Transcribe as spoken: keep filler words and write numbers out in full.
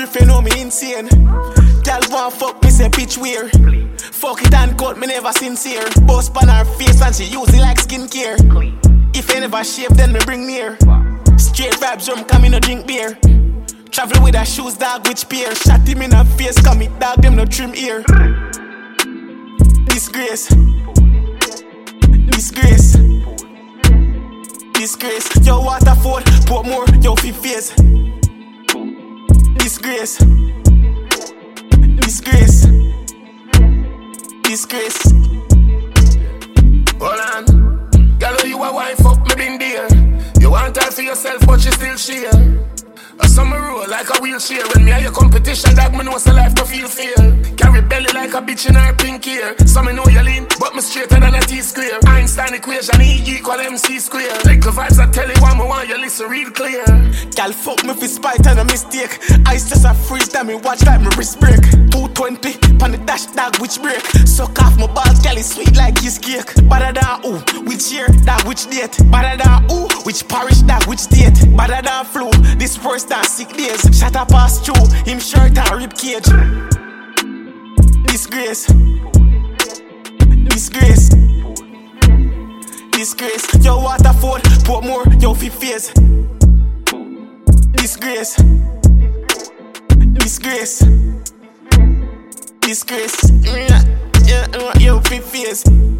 drift, you know me insane. Girl want fuck me, say bitch weird. Fuck it and cut me never sincere. Bust on her face and she use it like skincare. If I never shave, then me bring near. Straight vibes from come in no drink beer. Travel with her shoes, dog, which pair? Shot him in her face, come it dog, them no trim ear. Disgrace. Disgrace. Disgrace. Yo, Waterford, put more, yo, fi face. Disgrace. Disgrace. Disgrace. Hold on. Girl, you a wife up, me been there. You want her for yourself, but you still share. A summer roll like a wheelchair. When me and your competition, dog, me know so life to feel fair. Carry belly like a bitch in her pink ear. So me know you lean, but me straighter than a T-square. Einstein equation, E equal M C square. Like the vibes I tell you, one me want you listen real clear. Girl, fuck me for spite and a mistake. Ice just a freeze, that me watch like me wrist break. two twenty, pan the dash dog, which break. Suck off my balls, girl, it's sweet like his cake. Better than ooh, which year, that which date. Better than ooh, which parish, that which date. Better than flu, this first than sick days. Shut up past through, him shirt and rib cage. Disgrace. Disgrace. Disgrace. Yo, Waterford, put more, yo, fi face. Disgrace. Disgrace. Disgrace. Yeah, yeah, yo, fi face.